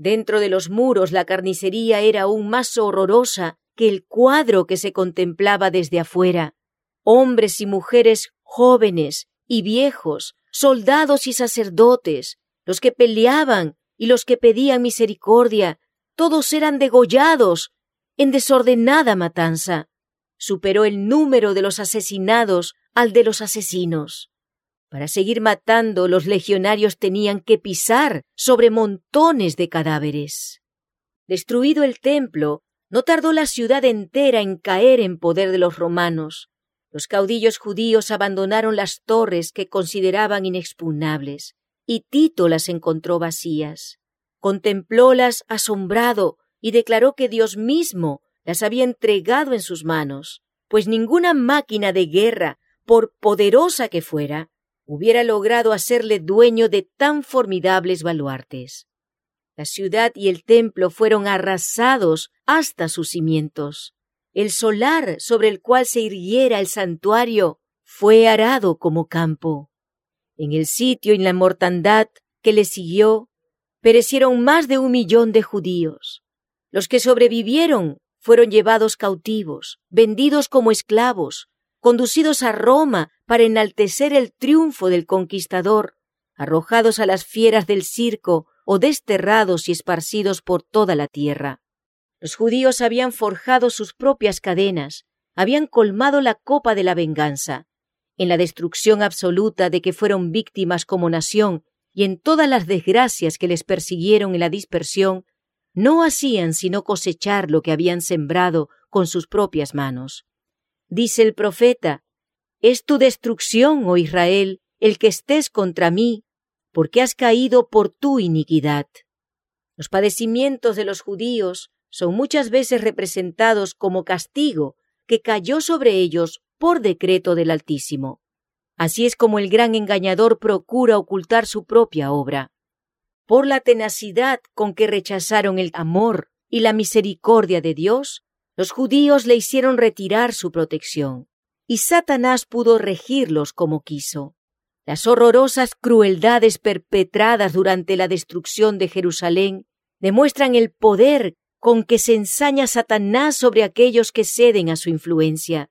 Dentro de los muros la carnicería era aún más horrorosa que el cuadro que se contemplaba desde afuera. Hombres y mujeres jóvenes y viejos, soldados y sacerdotes, los que peleaban y los que pedían misericordia, todos eran degollados en desordenada matanza. Superó el número de los asesinados al de los asesinos. Para seguir matando, los legionarios tenían que pisar sobre montones de cadáveres. Destruido el templo, no tardó la ciudad entera en caer en poder de los romanos. Los caudillos judíos abandonaron las torres que consideraban inexpugnables, y Tito las encontró vacías. Contemplólas asombrado y declaró que Dios mismo las había entregado en sus manos, pues ninguna máquina de guerra, por poderosa que fuera, hubiera logrado hacerle dueño de tan formidables baluartes. La ciudad y el templo fueron arrasados hasta sus cimientos. El solar sobre el cual se irguiera el santuario fue arado como campo. En el sitio y en la mortandad que le siguió, perecieron más de 1 millón de judíos. Los que sobrevivieron fueron llevados cautivos, vendidos como esclavos, conducidos a Roma para enaltecer el triunfo del conquistador, arrojados a las fieras del circo o desterrados y esparcidos por toda la tierra. Los judíos habían forjado sus propias cadenas, habían colmado la copa de la venganza. En la destrucción absoluta de que fueron víctimas como nación y en todas las desgracias que les persiguieron en la dispersión, no hacían sino cosechar lo que habían sembrado con sus propias manos. Dice el profeta: «Es tu destrucción, oh Israel, el que estés contra mí, porque has caído por tu iniquidad». Los padecimientos de los judíos son muchas veces representados como castigo que cayó sobre ellos por decreto del Altísimo. Así es como el gran engañador procura ocultar su propia obra. Por la tenacidad con que rechazaron el amor y la misericordia de Dios, los judíos le hicieron retirar su protección, y Satanás pudo regirlos como quiso. Las horrorosas crueldades perpetradas durante la destrucción de Jerusalén demuestran el poder con que se ensaña Satanás sobre aquellos que ceden a su influencia.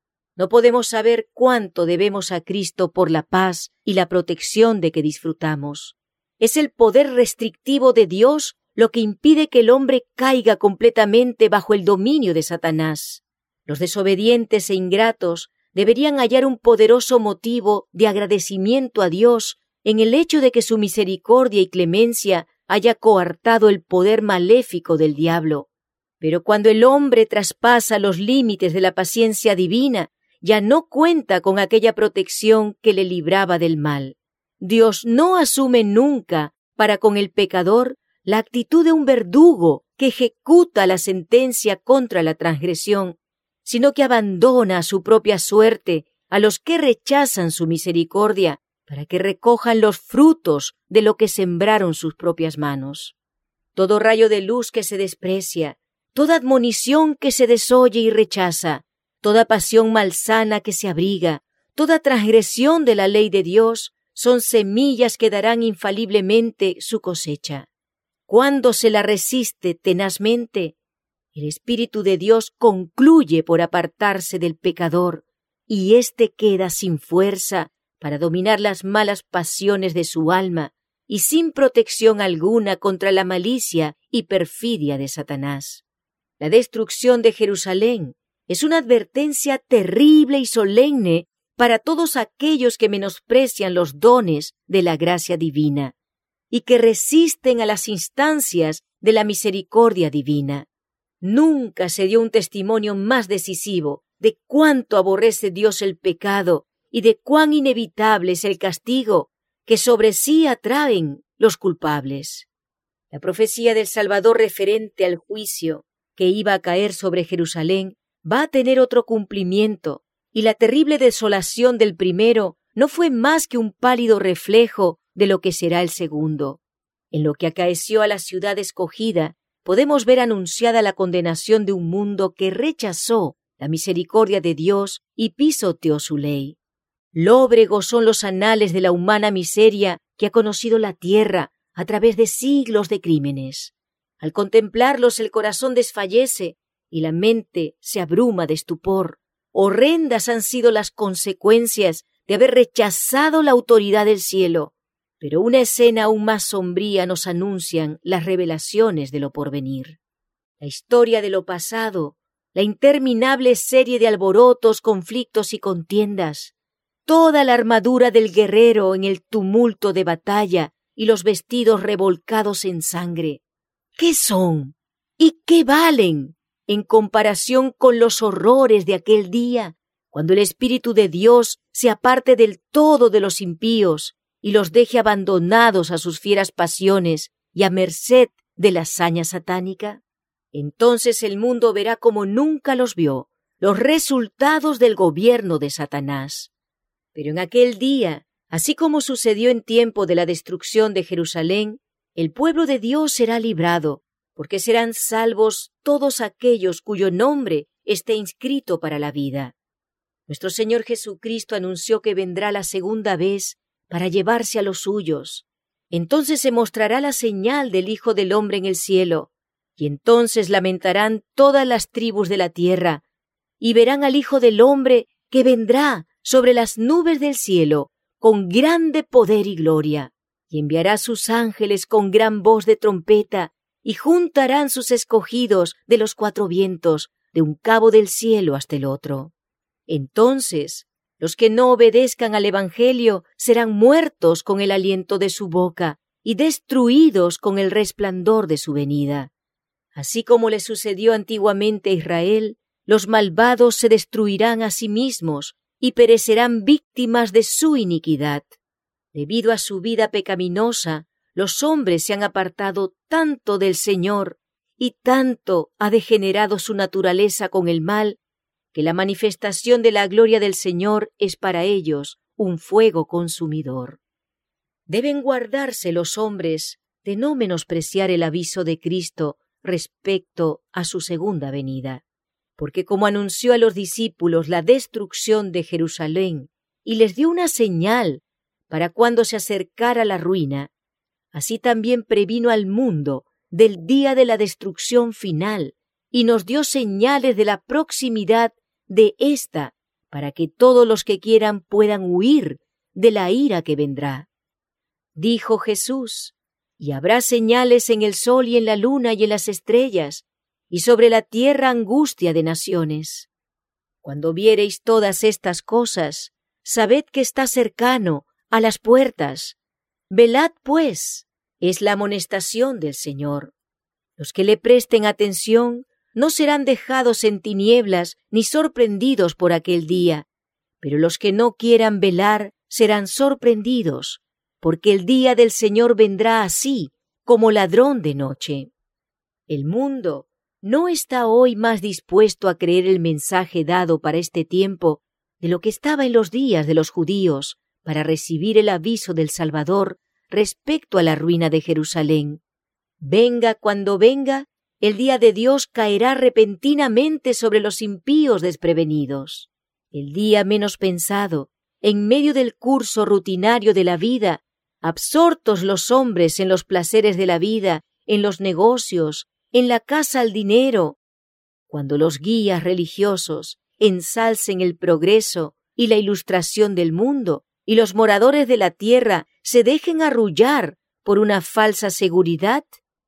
No podemos saber cuánto debemos a Cristo por la paz y la protección de que disfrutamos. Es el poder restrictivo de Dios lo que impide que el hombre caiga completamente bajo el dominio de Satanás. Los desobedientes e ingratos deberían hallar un poderoso motivo de agradecimiento a Dios en el hecho de que su misericordia y clemencia haya coartado el poder maléfico del diablo. Pero cuando el hombre traspasa los límites de la paciencia divina, ya no cuenta con aquella protección que le libraba del mal. Dios no asume nunca para con el pecador la actitud de un verdugo que ejecuta la sentencia contra la transgresión, sino que abandona a su propia suerte a los que rechazan su misericordia para que recojan los frutos de lo que sembraron sus propias manos. Todo rayo de luz que se desprecia, toda admonición que se desoye y rechaza, toda pasión malsana que se abriga, toda transgresión de la ley de Dios, son semillas que darán infaliblemente su cosecha. Cuando se la resiste tenazmente, el Espíritu de Dios concluye por apartarse del pecador, y éste queda sin fuerza para dominar las malas pasiones de su alma y sin protección alguna contra la malicia y perfidia de Satanás. La destrucción de Jerusalén es una advertencia terrible y solemne para todos aquellos que menosprecian los dones de la gracia divina y que resisten a las instancias de la misericordia divina. Nunca se dio un testimonio más decisivo de cuánto aborrece Dios el pecado y de cuán inevitable es el castigo que sobre sí atraen los culpables. La profecía del Salvador referente al juicio que iba a caer sobre Jerusalén va a tener otro cumplimiento, y la terrible desolación del primero no fue más que un pálido reflejo de lo que será el segundo. En lo que acaeció a la ciudad escogida, podemos ver anunciada la condenación de un mundo que rechazó la misericordia de Dios y pisoteó su ley. Lóbregos son los anales de la humana miseria que ha conocido la tierra a través de siglos de crímenes. Al contemplarlos el corazón desfallece y la mente se abruma de estupor. Horrendas han sido las consecuencias de haber rechazado la autoridad del cielo. Pero una escena aún más sombría nos anuncian las revelaciones de lo porvenir. La historia de lo pasado, la interminable serie de alborotos, conflictos y contiendas, toda la armadura del guerrero en el tumulto de batalla y los vestidos revolcados en sangre. ¿Qué son? ¿Y qué valen en comparación con los horrores de aquel día, cuando el Espíritu de Dios se aparte del todo de los impíos y los deje abandonados a sus fieras pasiones y a merced de la saña satánica? Entonces el mundo verá como nunca los vio, los resultados del gobierno de Satanás. Pero en aquel día, así como sucedió en tiempo de la destrucción de Jerusalén, el pueblo de Dios será librado, porque serán salvos todos aquellos cuyo nombre esté inscrito para la vida. Nuestro Señor Jesucristo anunció que vendrá la segunda vez para llevarse a los suyos. Entonces se mostrará la señal del Hijo del Hombre en el cielo, y entonces lamentarán todas las tribus de la tierra, y verán al Hijo del Hombre que vendrá sobre las nubes del cielo con grande poder y gloria, y enviará sus ángeles con gran voz de trompeta, y juntarán sus escogidos de los cuatro vientos, de un cabo del cielo hasta el otro. Entonces, los que no obedezcan al Evangelio serán muertos con el aliento de su boca y destruidos con el resplandor de su venida. Así como le sucedió antiguamente a Israel, los malvados se destruirán a sí mismos y perecerán víctimas de su iniquidad. Debido a su vida pecaminosa, los hombres se han apartado tanto del Señor y tanto ha degenerado su naturaleza con el mal, que la manifestación de la gloria del Señor es para ellos un fuego consumidor. Deben guardarse los hombres de no menospreciar el aviso de Cristo respecto a su segunda venida, porque como anunció a los discípulos la destrucción de Jerusalén y les dio una señal para cuando se acercara la ruina, así también previno al mundo del día de la destrucción final y nos dio señales de la proximidad de ésta para que todos los que quieran puedan huir de la ira que vendrá. Dijo Jesús: y habrá señales en el sol y en la luna y en las estrellas, y sobre la tierra angustia de naciones. Cuando viereis todas estas cosas, sabed que está cercano, a las puertas. Velad, pues, es la amonestación del Señor. Los que le presten atención no serán dejados en tinieblas ni sorprendidos por aquel día, pero los que no quieran velar serán sorprendidos, porque el día del Señor vendrá así, como ladrón de noche. El mundo no está hoy más dispuesto a creer el mensaje dado para este tiempo de lo que estaba en los días de los judíos para recibir el aviso del Salvador respecto a la ruina de Jerusalén. Venga cuando venga, el día de Dios caerá repentinamente sobre los impíos desprevenidos. El día menos pensado, en medio del curso rutinario de la vida, absortos los hombres en los placeres de la vida, en los negocios, en la caza al dinero, cuando los guías religiosos ensalcen el progreso y la ilustración del mundo, y los moradores de la tierra se dejen arrullar por una falsa seguridad,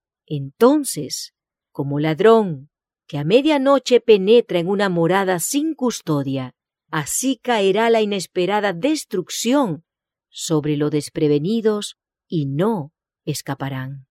entonces, como ladrón que a medianoche penetra en una morada sin custodia, así caerá la inesperada destrucción sobre los desprevenidos y no escaparán.